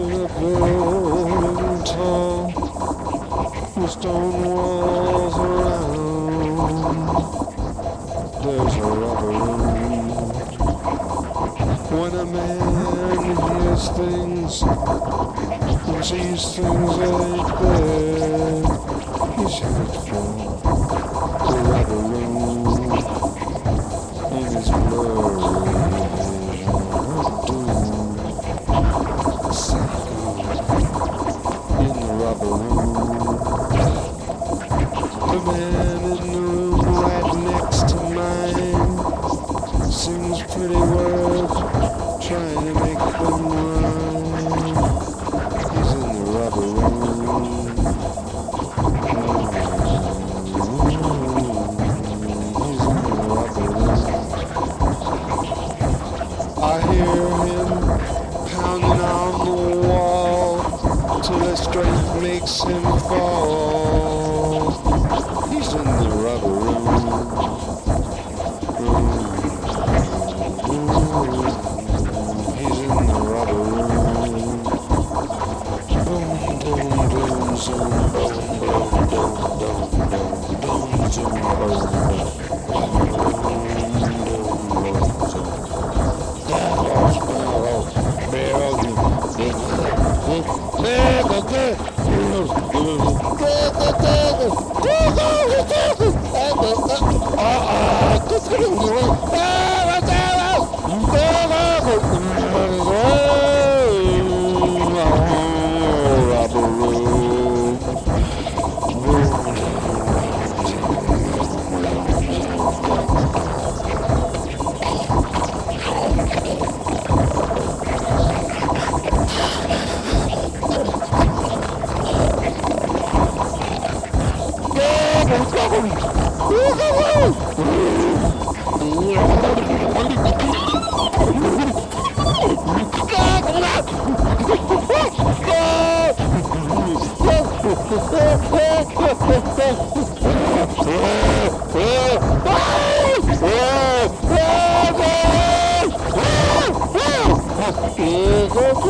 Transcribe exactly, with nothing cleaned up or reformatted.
a building tall with stone walls around. There's a rubber room. When a man hears things and sees things like that, he's headed for the rubber room in his blurry in the rubber room. The man in the room right next to mine sings pretty words, trying to make them rhyme. He's in the rubber room. He's in the rubber room. I hear him pounding on the wall till his strength makes him fall. He's in the rubber room. He's in the rubber room. Boom, boom, boom, zoom, boom, boom, boom, boom, boom, boom, zoom, boom, Go, go,